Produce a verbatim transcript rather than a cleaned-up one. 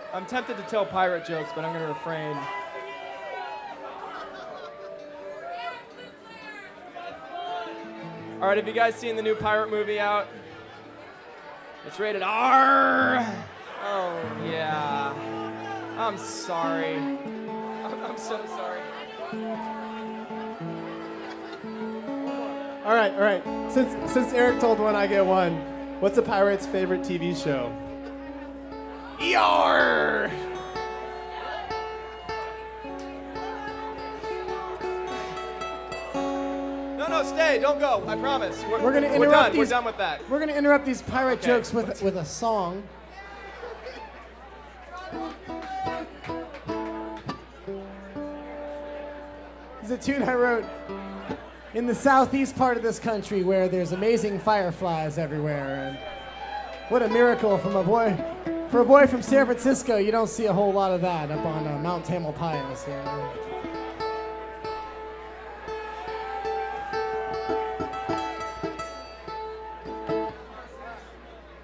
I'm tempted to tell pirate jokes, but I'm going to refrain. All right, have you guys seen the new pirate movie out? It's rated R. Oh, yeah. I'm sorry. I'm, I'm so sorry. All right, all right. Since since Eric told one, I get one. What's a pirate's favorite T V show? Yar! No, no, stay. Don't go. I promise. We're, We're gonna we're interrupt done. these. We're done with that. We're gonna interrupt these pirate Okay, jokes with let's- with a song. It's a tune I wrote in the southeast part of this country where there's amazing fireflies everywhere. And what a miracle from a boy, for a boy from San Francisco. You don't see a whole lot of that up on uh, Mount Tamalpais. You know?